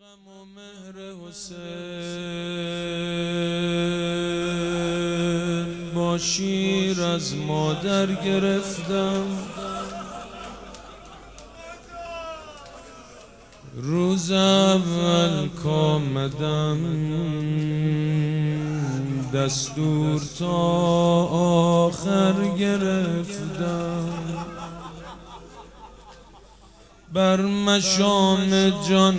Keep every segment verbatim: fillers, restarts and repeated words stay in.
غم و مهر حسین با شیر از مادر گرفتم. روز اول کامدم دستور تا آخر گرفتم. بر مشام جان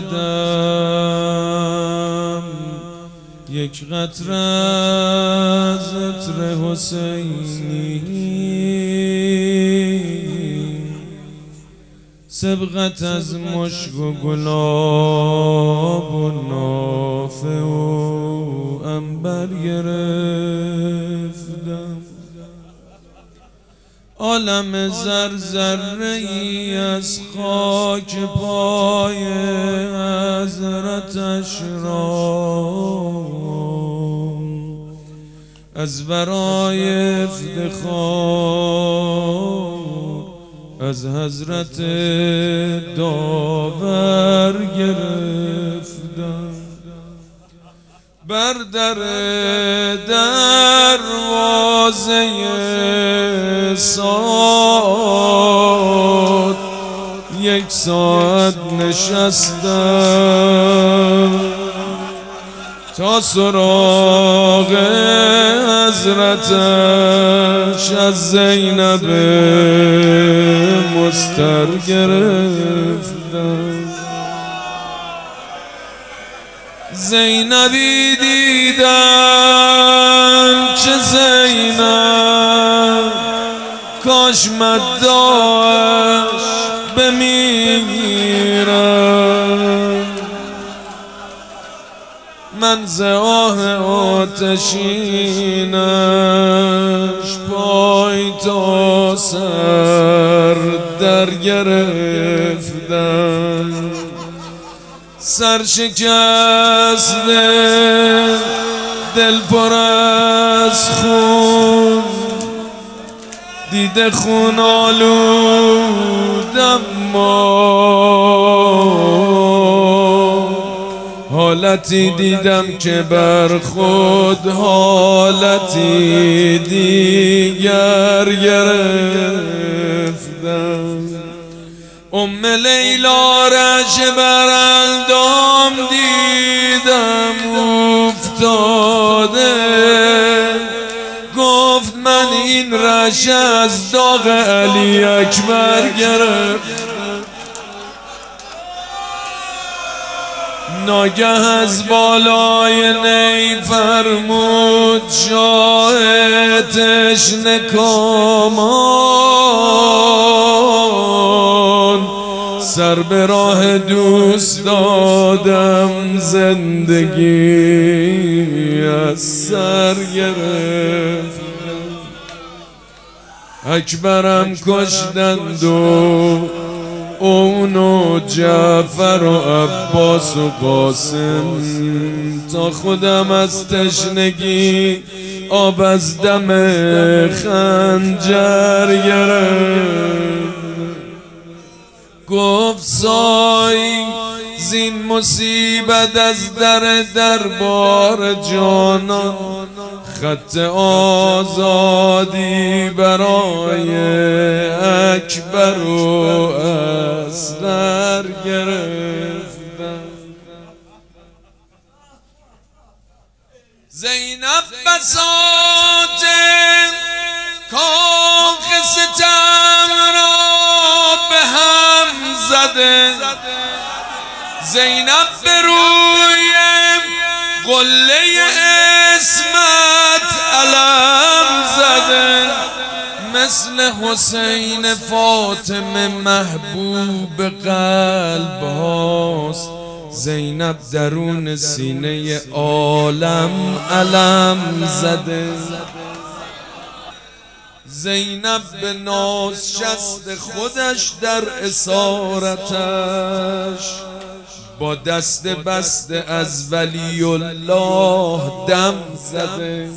زدم یک قطره از عطر حسینی، سبقت از مشک و گلاب و نافه و عنبر گرفتم. عالم زر ذره‌ای از خاک پای حضرتش را از برای افتخار از حضرت داور گرفتم. بر در دروازه ساد یک ساعت نشستم تا سراغ حضرتش از زینب مستر گرفتم. زینبی دیدم چه زینب کاش مداش بمیرم. من ز آه آتشینش پای تا سر در گرفتم. سرشکسته دل پر از خون دیده خون آلودم، ما حالتی دیدم که بر خود حالتی دیگر گرفتم. ام لیلا رش بر اندام دیدم افتاده، گفت من این رش از داغ علی اکبر گرفتم. ناگه از بالای نی فرمود شاه تشنه کامان، سر به راه دوست دادم زندگی از سر گرفت. اکبرم کشتند و اون و جعفر و عباس و قاسم، تا خودم از تشنگی آب از دم خنجر گرفت. گفت سای زین مصیبت از در دربار جانان، خط آزادی برای اکبر و اصغر گرفتم. زینب بساط کاخ ستم را به هم زده، زینب به روی قله اسمت علم زده، مثل حسین فاطمه محبوب قلب هاست. زینب درون سینه عالم علم زده. زینب به ناز شست خودش در اسارتش، با دست بسته از ولی الله دم زده.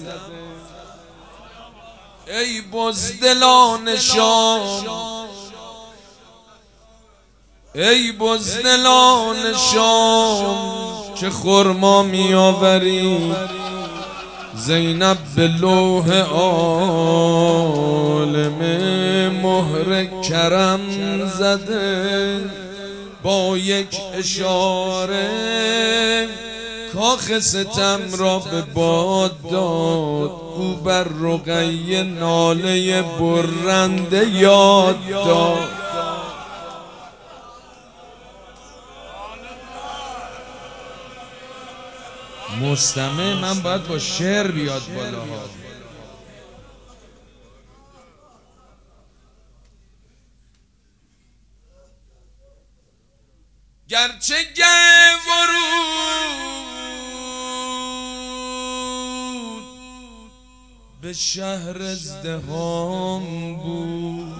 ای بزدلان شام ای بزدلان شام که خرما می آوری، زینب به لوح عالم مهر کرم زده، با یک اشاره کاخ ستم را به باد داد. او بر رقیه ناله برنده یاد داد. مستمع من باید با شعر بیاد بالا ها. گرچه گه ورود به شهر ازدهام بود،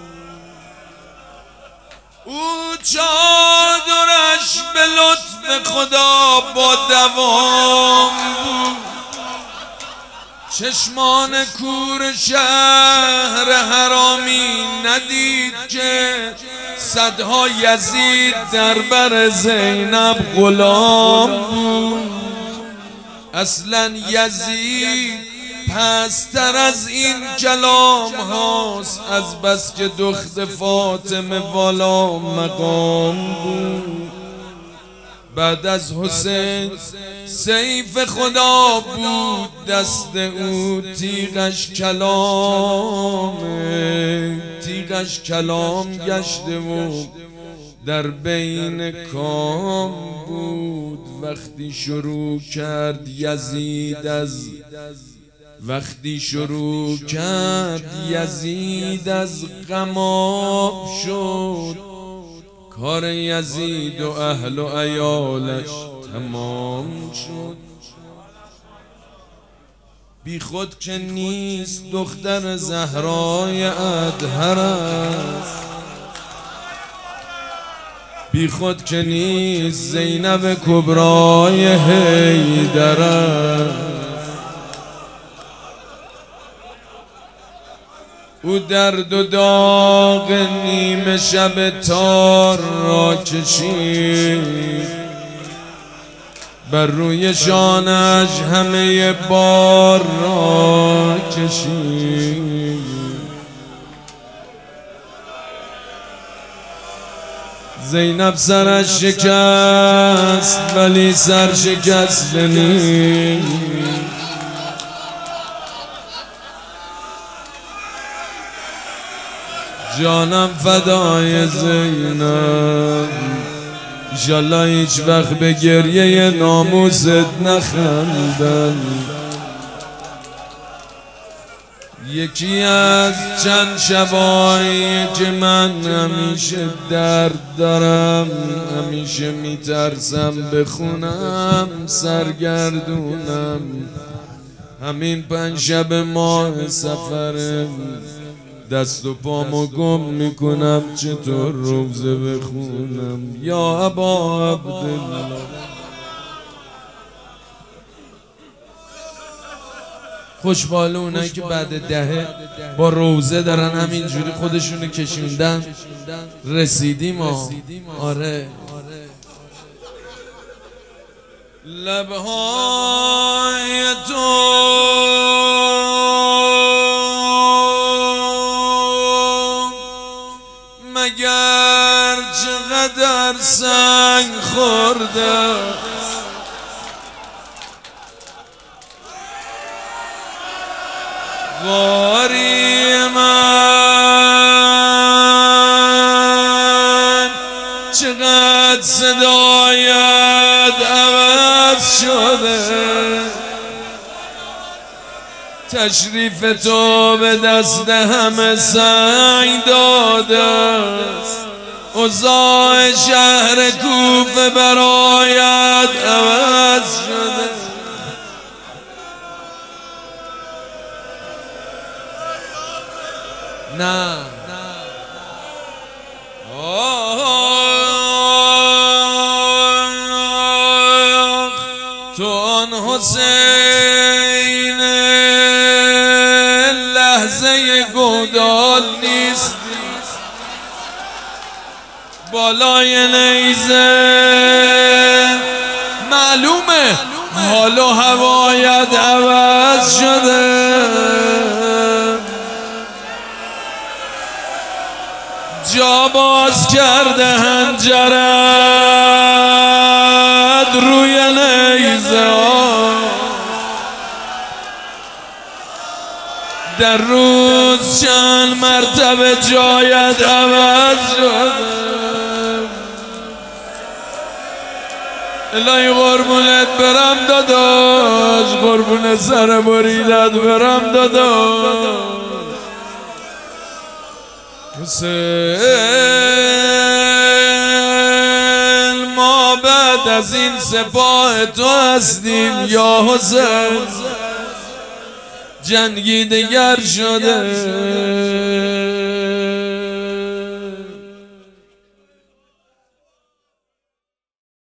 او چادرش به لطف خدا با دوام بود. چشمان کور شهر حرامی ندید که صدها یزید در بر زینب غلام بود. اصلا یزید پستر از این کلام هاست، از بس که دخت فاطمه والا مقام بود. بعد از حسین سیف خدا بود، دست او تیغش کلامه، تیغش کلام گشته و در بین کام بود. وقتی شروع کرد یزید از وقتی شروع کرد یزید از غم آب شد، کار یزید و اهل و عیالش تمام شد. بی خود که نیست دختر زهرای اطهر است، بی خود که نیست زینب کبرای حیدر است. او درد و داغ نیمه شب تار را کشید، بر روی شانش همه بار را کشید. زینب سرش شکست ولی سر شکست نیست. جانم فدای زینب، انشالله هیچ وقت به گریه ناموست نخندن. یکی از چند شبایی که من همیشه درد دارم، همیشه میترسم بخونم سرگردونم، همین پنج شب ماه سفرم. دست و پامو گم میکنم چطور روزه بخونم. یا ابا عبدالله، خوشبالونه که بعد دهه با روزه دارن همینجوری خودشونو کشوندن. رسیدیم ها. آره لبهای تو مگر چقدر سنگ خورده، غاری من چقدر صدایت عوض شده. تشریف تو به دست همه سنگ داده، اوضاع شهر کوفه برایت عوض شده. نه تو آن حسین لحظه گودال نیست، با بالای نیزه معلومه حال و هوایت عوض شده، جا باز کرده هنجرت روی نیزه، در روز چند مرتبه جایت عوض شده. الهی قربونت برم داداش، قربون سر بریدت برم داداش. حسین ما بعد از این سپاه تو هستیم یا حسین، جنگی دگر شده